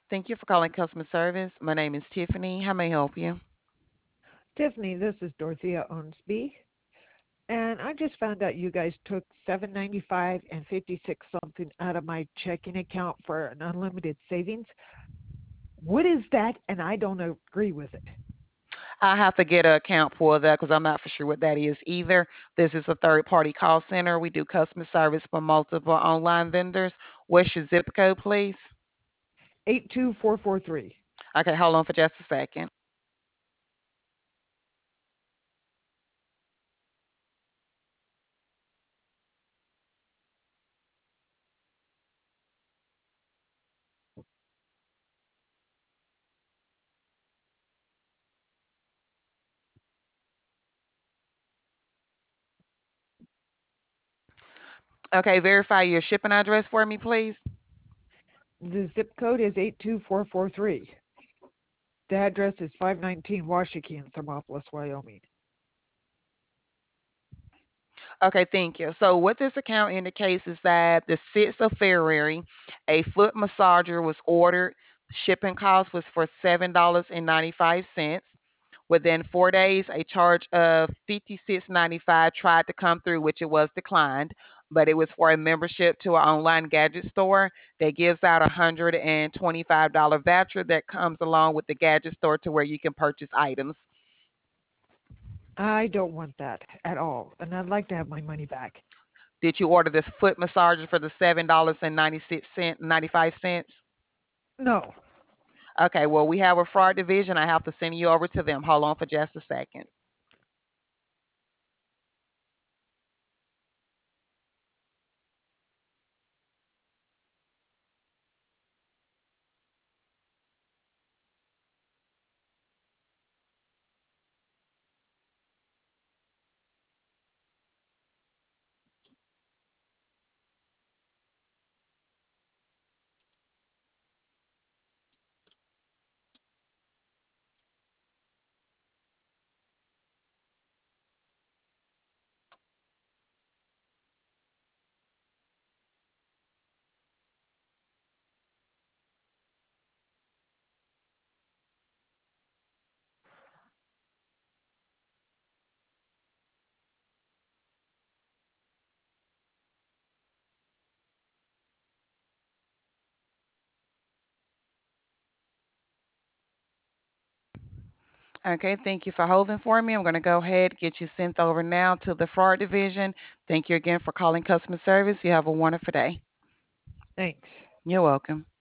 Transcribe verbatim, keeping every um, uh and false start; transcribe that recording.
Thank you for calling customer service. My name is Tiffany. How may I help you? Tiffany, this is Dorothea Ownsby, and I just found out you guys took seven ninety five and fifty six something out of my checking account for an unlimited savings. What is that? And I don't agree with it. I have to get an account pulled up because I'm not for sure what that is either. This is a third party call center. We do customer service for multiple online vendors. What's your zip code, please? eight two four four three. Okay, hold on for just a second. Okay, verify your shipping address for me, please. The zip code is eight two four four three. The address is five nineteen Washakie in Thermopolis, Wyoming. Okay, thank you. So what this account indicates is that the sixth of February, a foot massager was ordered. Shipping cost was for seven dollars and ninety-five cents. Within four days, a charge of fifty-six ninety-five tried to come through, which it was declined, but it was for a membership to an online gadget store that gives out a one hundred twenty-five dollars voucher that comes along with the gadget store to where you can purchase items. I don't want that at all, and I'd like to have my money back. Did you order this foot massager for the seven dollars and ninety-six cent ninety-five cents? No. Okay, well, we have a fraud division. I have to send you over to them. Hold on for just a second. Okay, thank you for holding for me. I'm going to go ahead and get you sent over now to the fraud division. Thank you again for calling customer service. You have a wonderful day. Thanks. You're welcome.